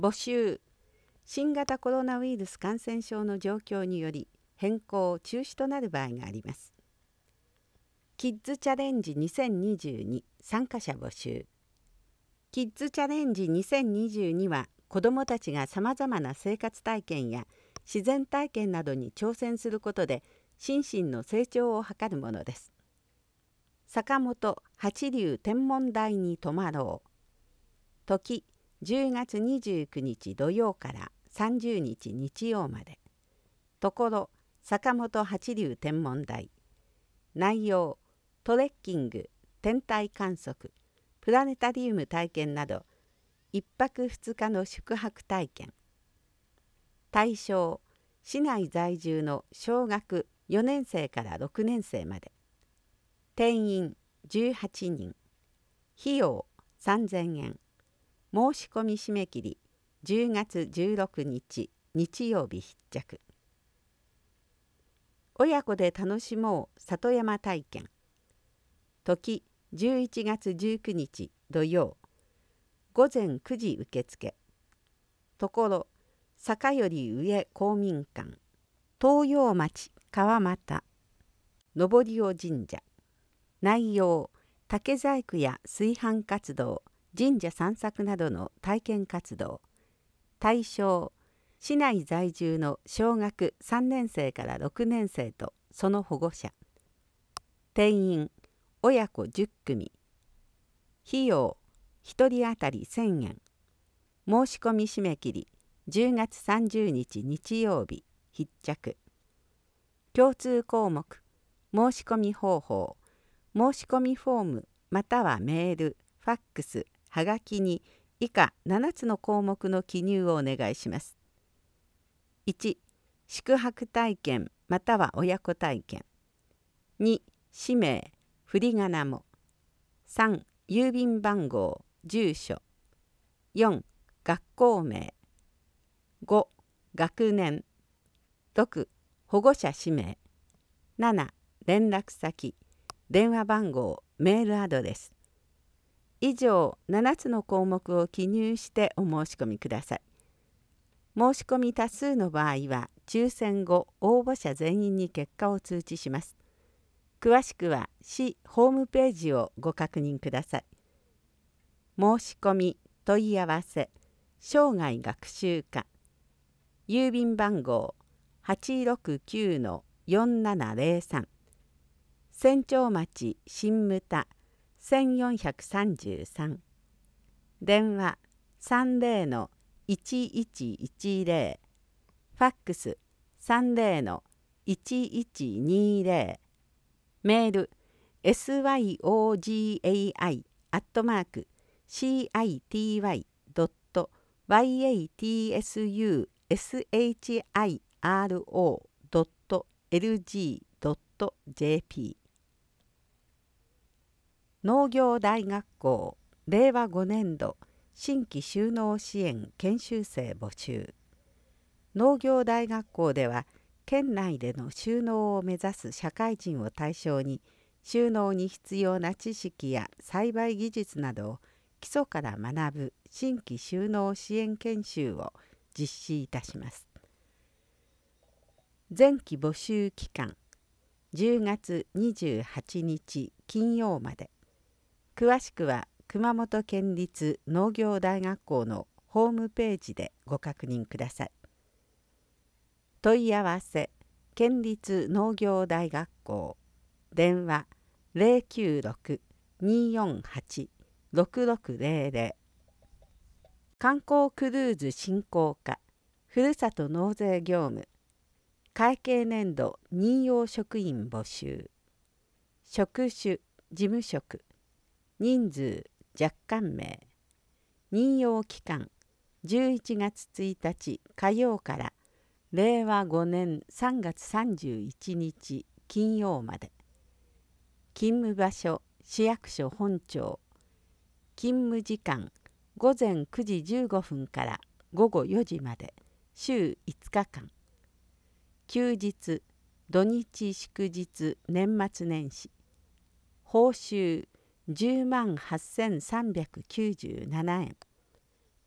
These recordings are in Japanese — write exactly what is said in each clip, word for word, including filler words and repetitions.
募集。新型コロナウイルス感染症の状況により変更・中止となる場合があります。キッズチャレンジにせんにじゅうに参加者募集。キッズチャレンジにせんにじゅうには子どもたちがさまざまな生活体験や自然体験などに挑戦することで心身の成長を図るものです。坂本八龍天文台に泊まろう。時じゅうがつにじゅうくにち土曜からさんじゅうにち日曜まで。ところ坂本八龍天文台。内容トレッキング、天体観測、プラネタリウム体験などいっぱくふつかの宿泊体験。対象市内在住の小学よねんせいからろくねんせいまで。定員じゅうはちにん。費用さんぜんえん。申し込み締め切りじゅうがつじゅうろくにち日曜日必着。親子で楽しもう里山体験。時じゅういちがつじゅうくにち土曜。午前くじ受付。ところ坂より上公民館。東洋町川俣登尾神社。内容竹細工や炊飯活動、神社散策などの体験活動。対象市内在住の小学さんねんせいからろくねんせいとその保護者。定員親子じゅっくみ。費用ひとり当たりせんえん。申し込み締め切りじゅうがつさんじゅうにち日曜日必着。共通項目申し込み方法。申し込みフォームまたはメール、ファックス、はがきに以下ななつの項目の記入をお願いします。いち. 宿泊体験または親子体験。に. 氏名、振り仮名も。さん. 郵便番号、住所。よん. 学校名。ご. 学年。ろく. 保護者氏名。なな. 連絡先。電話番号、メールアドレス。以上ななつの項目を記入してお申し込みください。申し込み多数の場合は抽選後応募者全員に結果を通知します。詳しくは市ホームページをご確認ください。申し込み問い合わせ生涯学習課。郵便番号 はちろくきゅうのよんななぜろさん。千丁町新牟田せんよんひゃくさんじゅうさん。電話 さんぜろのいちいちいちぜろ。ファックス さんぜろのいちいちにぜろ。メール エスワイオージェーアイ アットマーク シーアイティーワイ ドット ワイエーティーエスユーエスエイチアイアールオー ドット エルジー ドット ジェーピー。農業大学校れいわごねんど新規就農支援研修生募集。農業大学校では県内での就農を目指す社会人を対象に就農に必要な知識や栽培技術などを基礎から学ぶ新規就農支援研修を実施いたします。前期募集期間じゅうがつにじゅうはちにち金曜まで。詳しくは熊本県立農業大学校のホームページでご確認ください。問い合わせ県立農業大学校。電話 ゼロきゅうろく にーよんはち ろくろくゼロゼロ。観光クルーズ振興課ふるさと納税業務。会計年度任用職員募集。職種事務職。人数若干名。任用期間じゅういちがつついたち火曜かられいわごねんさんがつさんじゅういちにち金曜まで。勤務場所市役所本庁。勤務時間ごぜんくじじゅうごふんからごごよじまで週いつかかん。休日土日祝日年末年始。報酬じゅうまんはっせんさんびゃくきゅうじゅうななえん。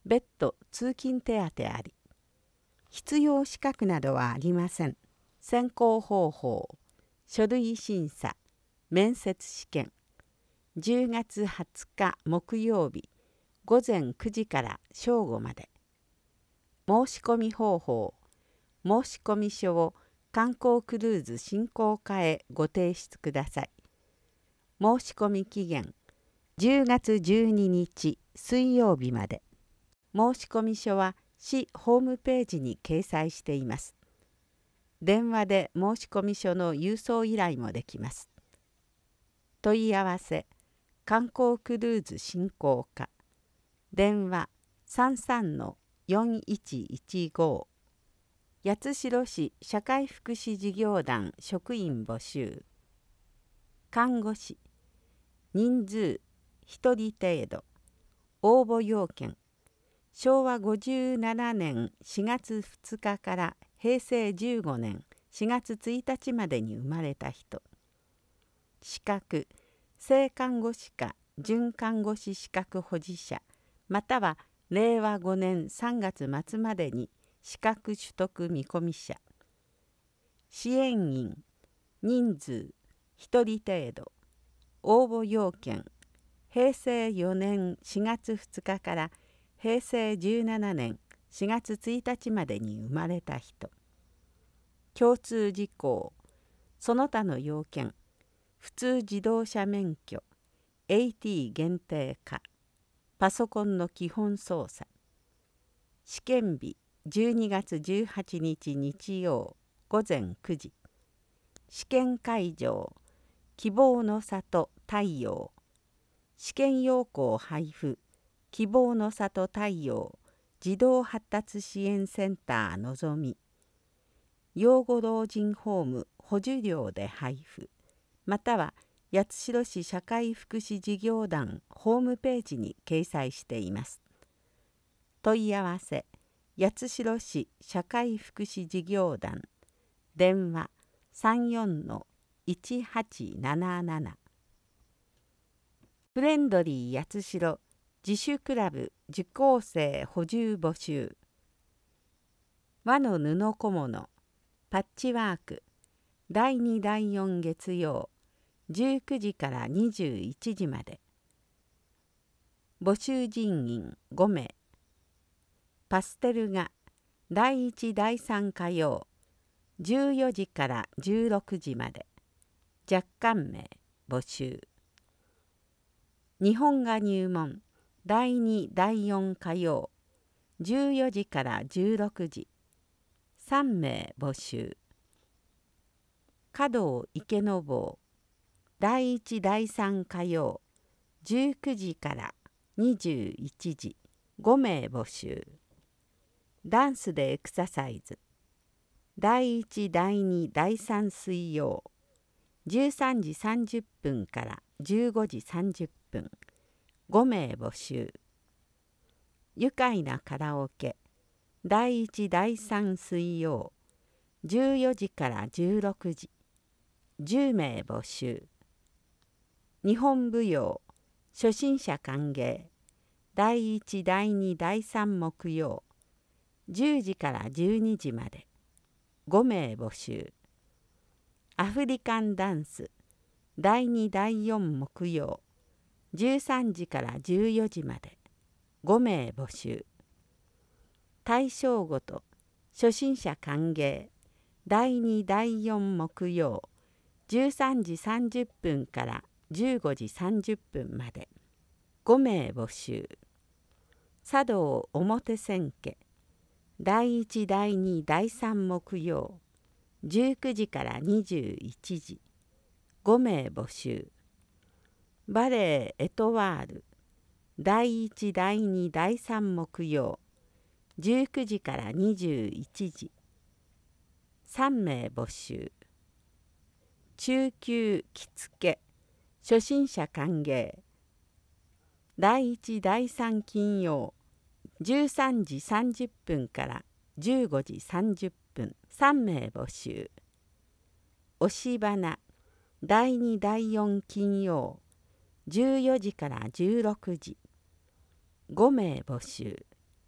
別途通勤手当あり。必要資格などはありません。選考方法、書類審査、面接試験。じゅうがつはつか木曜日、ごぜんくじから正午まで。申し込み方法、申込書を観光クルーズ振興課へご提出ください。申し込み期限、じゅうがつじゅうににち水曜日まで。申込書は市ホームページに掲載しています。電話で申込書の郵送依頼もできます。問い合わせ、観光クルーズ振興課。電話 さんさんのよんいちいちご。八代市社会福祉事業団職員募集。看護師、人数ひとり程度。応募要件、しょうわごじゅうななねんしがつふつかからへいせいじゅうごねんしがつついたちまでに生まれた人。資格、正看護師か準看護師資格保持者、またはれいわごねんさんがつまつまでに資格取得見込み者。支援員、人数ひとり程度。応募要件、へいせいよねんしがつふつかからへいせいじゅうななねんしがつついたちまでに生まれた人。共通事項、その他の要件、普通自動車免許、エーティー 限定可、パソコンの基本操作。試験日、じゅうにがつじゅうはちにち日曜ごぜんくじ。試験会場、希望の里太陽。試験要項配布、希望の里太陽児童発達支援センターのぞみ。養護老人ホーム補助料で配布、または八代市社会福祉事業団ホームページに掲載しています。問い合わせ、八代市社会福祉事業団。電話 さんよんのいちはちなななな。フレンドリー八代自主クラブ受講生補充募集。和の布小物、パッチワーク、だいにだいよん月曜、じゅうくじからにじゅういちじまで。募集人員ごめい。パステル画、だいいちだいさん火曜、じゅうよじからじゅうろくじまで。若干名募集。日本画入門、だいにだいよん火曜、じゅうよじからじゅうろくじ。さんめい募集。華道池坊、だいいちだいさん火曜、じゅうくじからにじゅういちじ。ごめい募集。ダンスでエクササイズ、だいいちだいにだいさん水曜、じゅうさんじさんじゅっぷんからじゅうごじさんじゅっぷん。ごめい募集。愉快なカラオケ、だいいちだいさん水曜、じゅうよじからじゅうろくじ。じゅうめい募集。日本舞踊、初心者歓迎、だいいちだいにだいさん木曜、じゅうじからじゅうにじまで。ごめい募集。アフリカンダンス、だいにだいよん木曜、じゅうさんじからじゅうよじまで。ごめい募集。大正ごと初心者歓迎、だいにだいよん木曜、じゅうさんじさんじゅっぷんからじゅうごじさんじゅっぷんまで。ごめい募集。茶道表千家、だいいちだいにだいさん木曜、じゅうくじからにじゅういちじ。ごめい募集。バレエエトワール、だいいちだいにだいさん木曜、じゅうくじからにじゅういちじ。さんめい募集。中級着付け、初心者歓迎、だいいちだいさん金曜、じゅうさんじさんじゅっぷんからじゅうごじさんじゅっぷん。さんめい募集。押し花、だいにだいよん金曜、じゅうよじからじゅうろくじ。ごめい募集。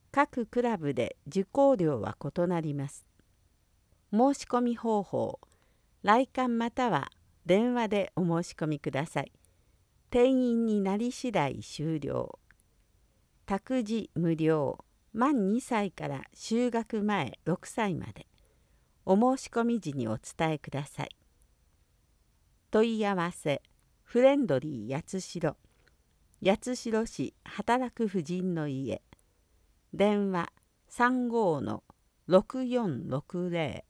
各クラブで受講料は異なります。申し込み方法、来館または電話でお申し込みください。定員になり次第終了。託児無料、満にさいから就学前ろくさいまで。お申し込み時にお伝えください。問い合わせ、フレンドリー八代、八代市働く婦人の家。電話さんごのろくよんろくぜろ